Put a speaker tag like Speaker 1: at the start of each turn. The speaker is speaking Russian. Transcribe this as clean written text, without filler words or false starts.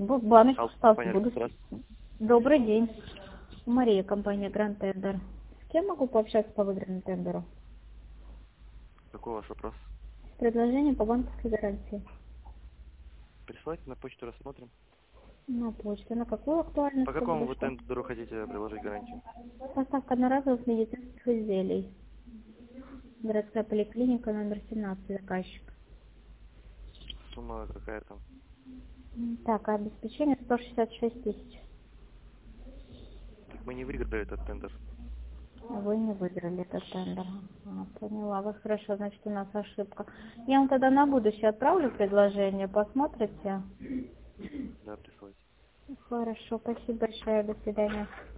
Speaker 1: Баночку осталось.
Speaker 2: Понятно. Здравствуйте.
Speaker 1: Добрый день. Мария, компания Grand Tender. С кем могу пообщаться по выигранному тендеру?
Speaker 2: Какой ваш вопрос?
Speaker 1: Предложение по банковской гарантии.
Speaker 2: Присылайте на почту, рассмотрим.
Speaker 1: На почту. На какую актуальность?
Speaker 2: По какому вы тендеру хотите приложить гарантию?
Speaker 1: Поставка одноразовых медицинских изделий. Городская поликлиника, номер 17, заказчик.
Speaker 2: Сумма какая там?
Speaker 1: Так, обеспечение 166 тысяч.
Speaker 2: Так мы не выиграли этот тендер.
Speaker 1: Вы не выиграли этот тендер. Поняла вас. Хорошо, значит, у нас ошибка. Я вам тогда на будущее отправлю предложение, посмотрите.
Speaker 2: Да, присылайте.
Speaker 1: Хорошо, спасибо большое, до свидания.